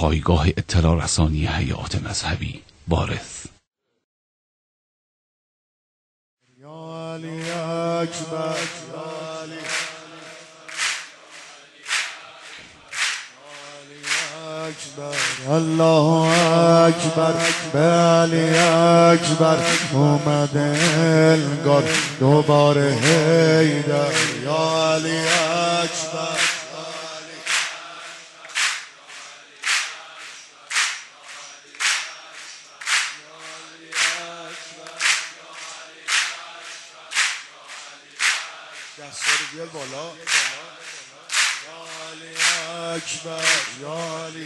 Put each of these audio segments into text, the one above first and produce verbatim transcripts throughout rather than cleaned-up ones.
پایگاه اطلاع رسانی حیات مذهبی وارث. یا علی اکبر، الله اکبر، به علی اکبر اومده انگار دوباره حیدر. یا علی اکبر، دستاری بیار بالا. یا علی اکبر، یا علی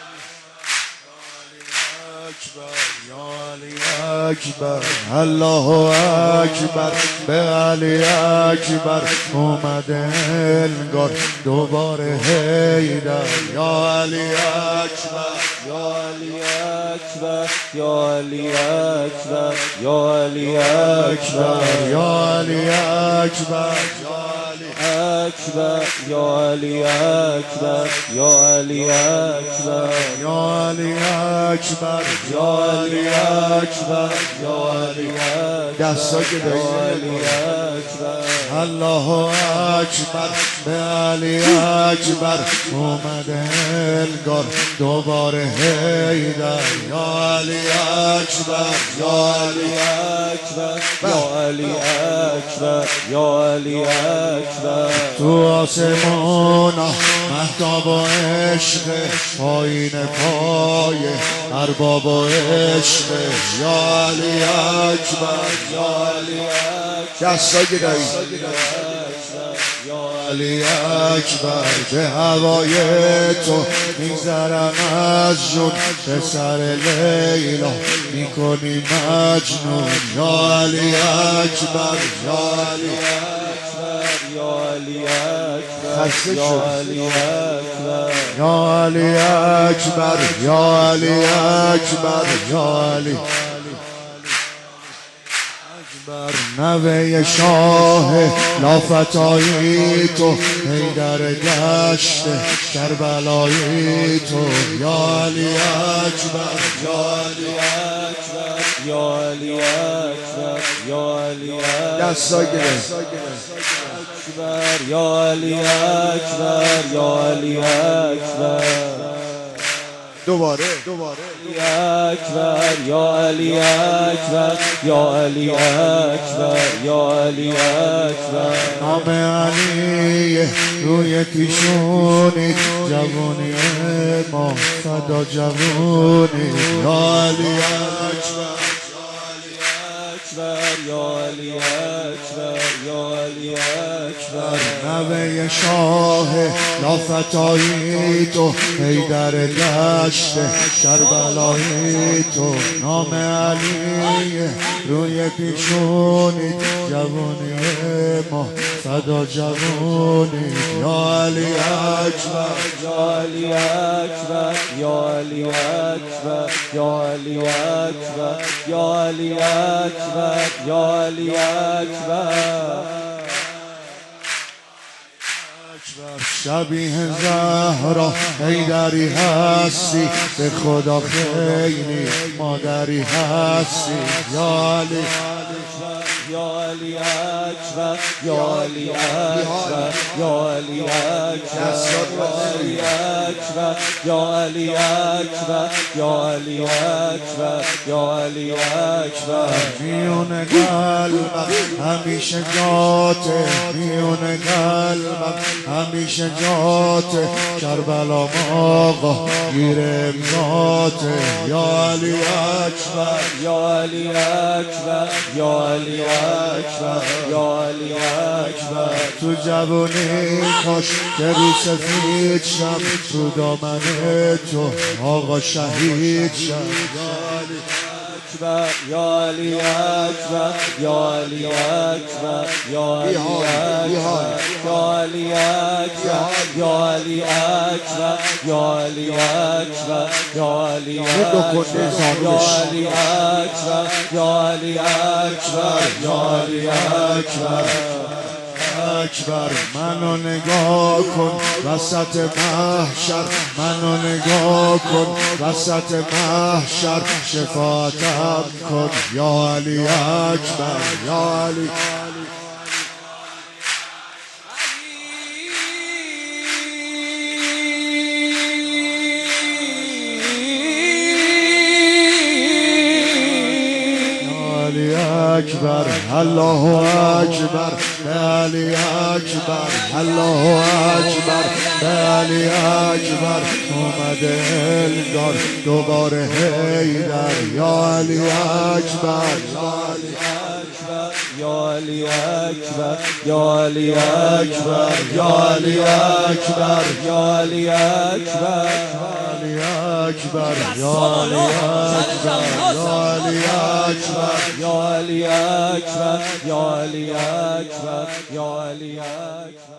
اکبر، یا علی اکبر، الله اکبر، به علی اکبر اومده انگار دوباره حیدر. یا علی اکبر، یا علی اکبر، یا علی اکبر، یا علی اکبر، یا علی اکبر، اکبر، یا علی اکبر، یا علی اکبر، یا علی اکبر، یا علی اکبر، یا علی اکبر، دستا که علی اکبر، الله اکبر، به علی اکبر اومده انگار دوباره حیدر. یا علی اکبر، یا علی اکبر، یا علی اکبر، یا علی اکبر، تو آسمون مهتاب و عشق، پایین پای ارباب و عشق. یا علی اکبر، یا علی اکبر، دستا گدایی، یا علی اکبر، به هوای تو میگذرم از جون، پسر لیلا میکنی مجنون. یا علی اکبر، یا علی یا علی اکبر، یا علی اکبر، یا علی اکبر، یا علی اکبر، یا علی بر نوه شاه لافتایی تو، حیدر دشت کربلایی تو. یا علی اکبر، یا علی اکبر، یا علی اکبر، یا علی اکبر، دستا گرفت، یا علی اکبر، یا علی اکبر، دوباره دوباره اکبر، یا علی اکبر، یا علی اکبر، یا علی اکبر، نام علی روی پیشونی، جوانی ما فدا جوانی. یا علی اکبر، یا علی اکبر، یا علی اکبر، نوه شاه لافتایی تو، حیدر دشت کربلایی تو. نام علی روی پیشونی، جوانی ما فدا جوانی. یا علی اکبر، یا علی اکبر، یا علی اکبر، یا علی اکبر، یا علی اکبر، یا علی اکبر، شبیه زهرا حیدری هستی، به خدا خیلی مادری هستی. یا علی یا علی اکبر، یا علی اکبر، یا علی اکبر، یا علی اکبر، یا علی اکبر، یا علی اکبر، میون قلبم همیشه جاته، میون قلبم همیشه جاته، کربلا آقا گیر امزاته. یا علی اکبر، یا علی اکبر، یا علی اکبر، یا علی اکبر، تو جوانی کاش که رو سفید شم، تو دامن تو آقا شهید شم. یا علی اکبر، یا علی اکبر، یا علی اکبر، یا علی اکبر، یا علی اکبر، یا علی اکبر، یا علی اکبر، یا علی اکبر، یا علی اکبر، یا علی اکبر، اکبر منو نگاه کن وسط محشر منو نگاه کن وسط محشر شفاعتم کن یا علی اکبر یا علی اکبر الله اکبر علی اکبر الله اکبر علی اکبر اومده انگار دوباره حیدر یا علی اکبر یا علی اکبر یا علی اکبر یا علی اکبر یا علی اکبر اکبر یا علی اکبر یا علی اکبر یا علی اکبر یا علی اکبر یا علی اکبر